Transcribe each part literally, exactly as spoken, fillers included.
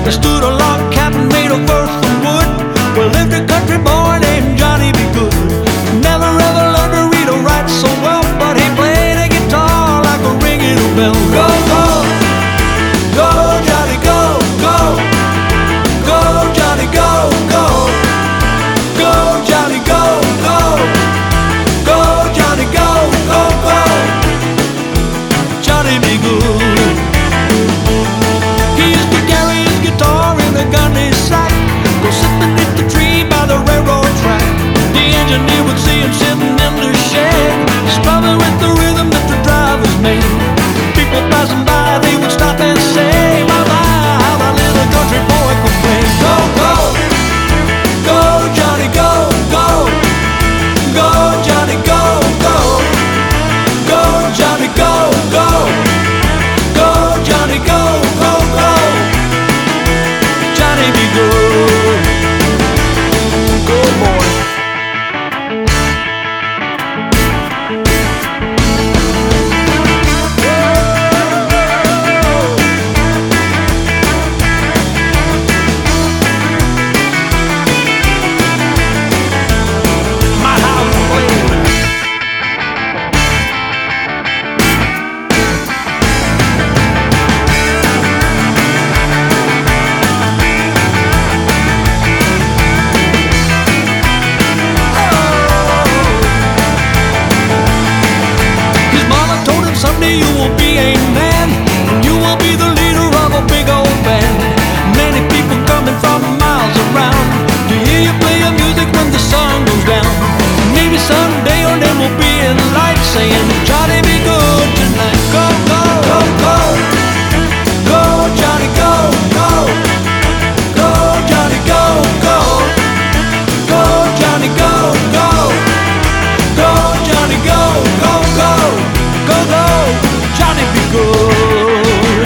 There stood a log cabin made of earth and wood, where lived a country boy named Johnny B. Good. Never ever learned to read or write so well, but he played a guitar like a ringing bell. Go, go, go, Johnny, go, go, go, Johnny, go, go, go, Johnny, go, go, go, Johnny, go, go, go, Johnny B. Good. He used to carry his guitar in a gunny sack, go sit beneath the tree by the railroad track. The engineer would see him sitting in the shed, strumming with the rhythm that the drivers made. People passing by, they would stop and say, my, my, how that little country boy could play. Go, go, go, Johnny, go, go, go, Johnny, go, go, go, Johnny, go, go, go, Johnny, go, go, go, Johnny be good. Good boy. My house playing. His mama told him someday you will be a man, and you will be the leader of a big old band. Many people coming from miles around to hear you play your music when the sun goes down. Maybe someday your name will be in lights saying, Johnny be good tonight. Go, go, go, go, go, Johnny, go, go, go, Johnny, go, go, go, Johnny, go, go, go, Johnny, go, go, go, go, go, Johnny be good.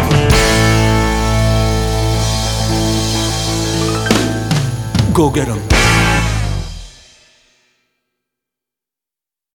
Go get 'em.